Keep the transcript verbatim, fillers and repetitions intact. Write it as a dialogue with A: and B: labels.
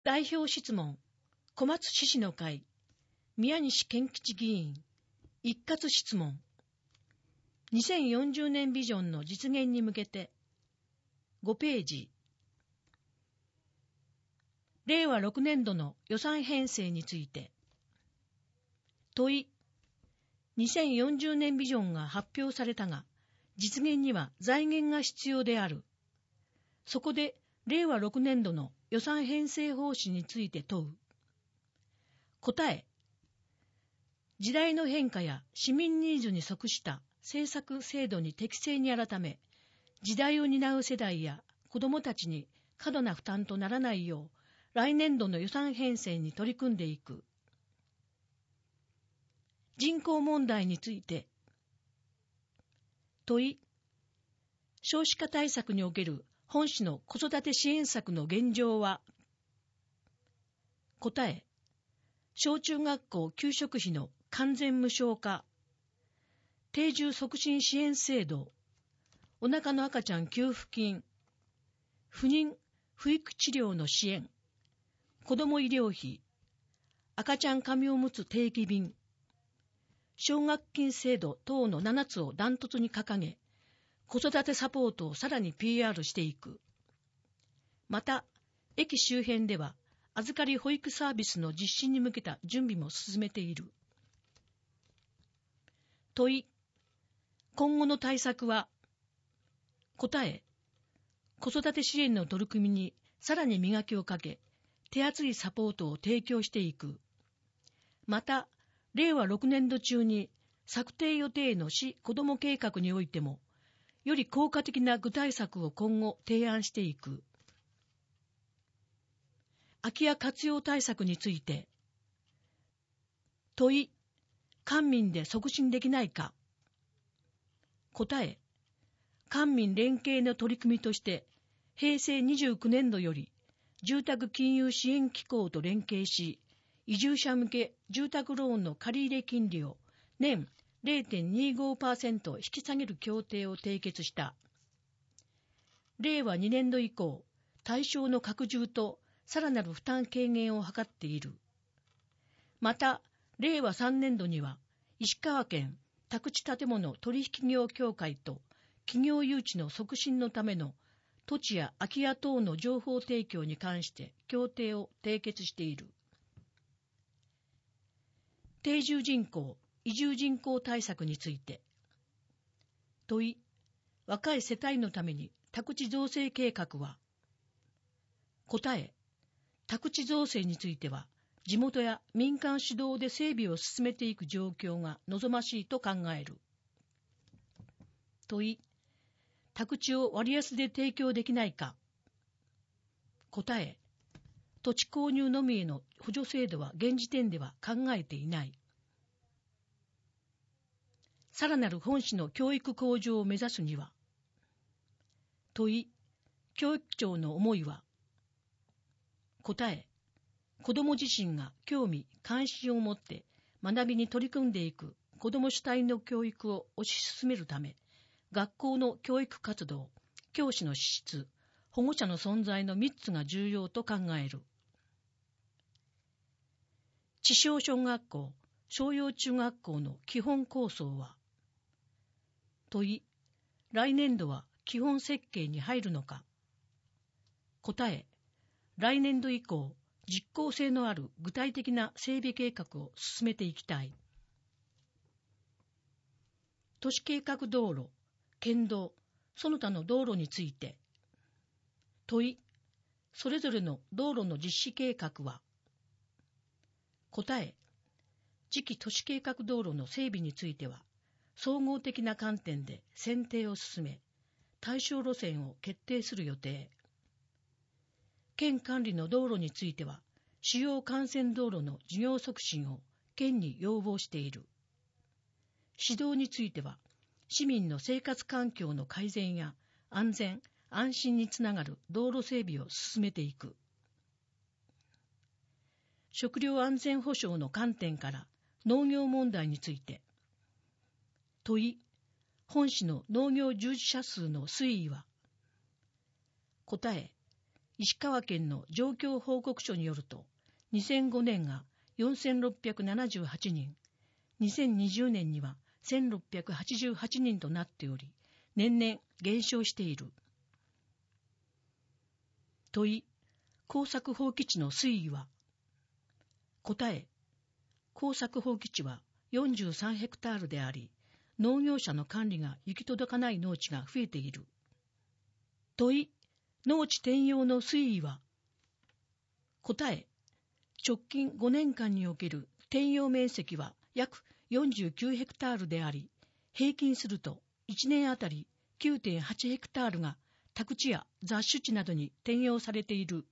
A: 代表質問、小松市市の会、宮西健吉議員、一括質問。にせんよんじゅうねんビジョンの実現に向けて、ごページ。れいわろくねんどの予算編成について。問い、にせんよんじゅうねんビジョンが発表されたが、実現には財源が必要である。そこで、れいわろくねんどの予算編成方針について問う。答え、時代の変化や市民ニーズに即した政策制度に適正に改め、時代を担う世代や子どもたちに過度な負担とならないよう、来年度の予算編成に取り組んでいく。人口問題について。問い、少子化対策における本市の子育て支援策の現状は。答え、小中学校給食費の完全無償化、定住促進支援制度、お腹の赤ちゃん給付金、不妊・不育治療の支援、子ども医療費、赤ちゃん紙おむつ定期便、奨学金制度等のななつをダントツに掲げ、子育てサポートをさらに ピーアール していく。また、駅周辺では、預かり保育サービスの実施に向けた準備も進めている。問い、今後の対策は。答え、子育て支援の取り組みにさらに磨きをかけ、手厚いサポートを提供していく。また、れいわろくねんど中に策定予定の市子ども計画においても、より効果的な具体策を今後提案していく。空き家活用対策について。問い、官民で促進できないか。答え、官民連携の取り組みとして、へいせいにじゅうきゅうねんどより、住宅金融支援機構と連携し、移住者向け住宅ローンの借入金利を年 れいてんにごパーセント 引き下げる協定を締結した。れいわにねんど以降、対象の拡充とさらなる負担軽減を図っている。また、れいわさんねんどには、石川県宅地建物取引業協会と企業誘致の促進のための土地や空き家等の情報提供に関して協定を締結している。定住人口、移住人口対策について。問い、若い世帯のために宅地造成計画は。答え、宅地造成については、地元や民間主導で整備を進めていく状況が望ましいと考える。問い、宅地を割安で提供できないか。答え、土地購入のみへの補助制度は現時点では考えていない。さらなる本市の教育向上を目指すには。問い、教育長の思いは。答え、子ども自身が興味・関心を持って学びに取り組んでいく子ども主体の教育を推し進めるため、学校の教育活動、教師の資質、保護者の存在のみっつが重要と考える。地小小学校、小幼中学校の基本構想は。問い、来年度は基本設計に入るのか。答え、来年度以降、実効性のある具体的な整備計画を進めていきたい。都市計画道路、県道、その他の道路について。問い、それぞれの道路の実施計画は。答え、次期都市計画道路の整備については、総合的な観点で選定を進め、対象路線を決定する予定。県管理の道路については、主要幹線道路の事業促進を県に要望している。指導については、市民の生活環境の改善や安全・安心につながる道路整備を進めていく。食料安全保障の観点から農業問題について。問い、本市の農業従事者数の推移は。答え、 石川県の状況報告書によると、にせんごねんがよんせんろっぴゃくななじゅうはちにん、にせんにじゅうねんにはせんろっぴゃくはちじゅうはちにんとなっており、年々減少している。問い、耕作放棄地の推移は？答え、耕作放棄地はよんじゅうさんヘクタールであり、農業者の管理が行き届かない農地が増えている。問い、農地転用の推移は？答え、直近ごねんかんにおける転用面積は約よんじゅうきゅうヘクタールであり、平均するといちねんあたり きゅうてんはちヘクタールが宅地や雑種地などに転用されている。